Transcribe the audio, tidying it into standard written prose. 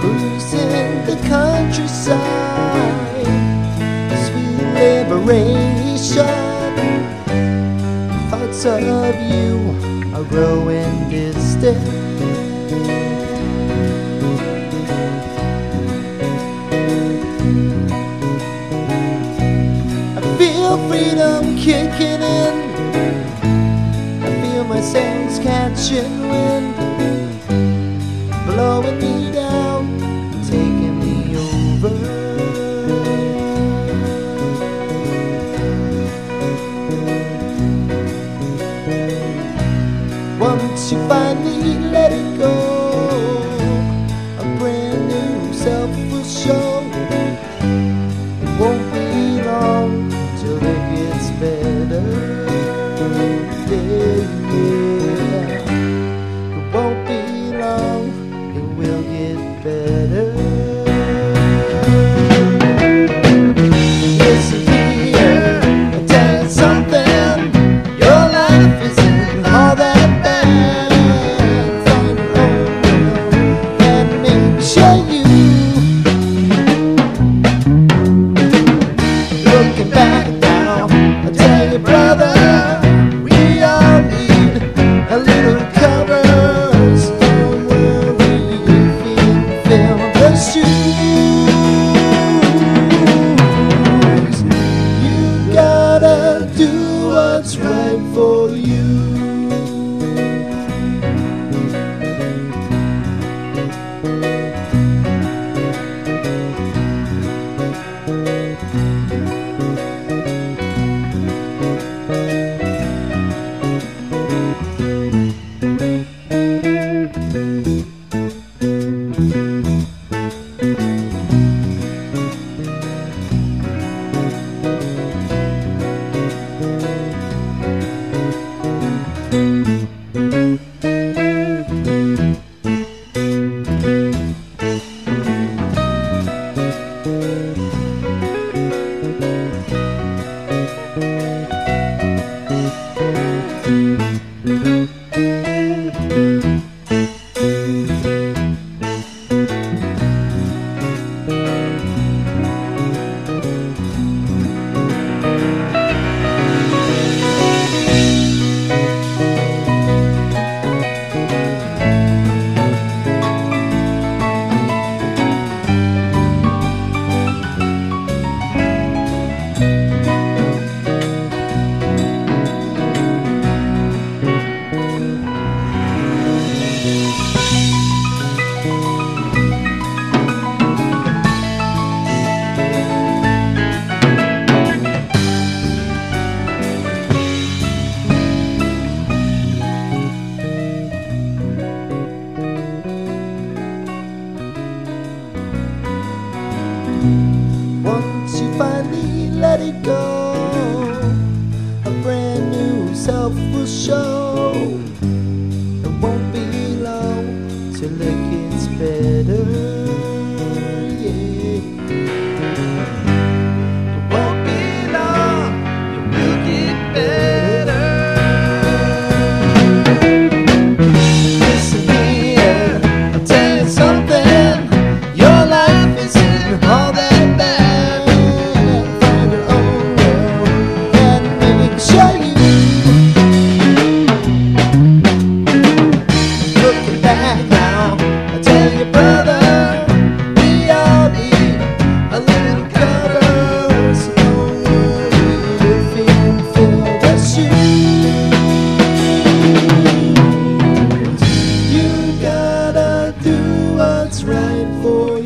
cruising the countryside, sweet liberation. Thoughts of you are growing distant. Freedom kicking in, I feel my sails catching wind, blowing me down, taking me over. Once you finally let it go, a brand new self will show. It won't be long till it gets better, yeah. It won't be long, it will get better. Listen here, I'll tell you something. Your life isn't all that bad. Find your own will and maybe show you. Looking back, I tell you, brother, we all need a little cover. So don't worry if you feel the shoes. You gotta do what's right for you. Once you finally let it go, a brand new self will show. It won't be long till it gets better, yeah. It won't be long, it will get better. Listen here, I'll tell you something. Your life isn't all that. What's right for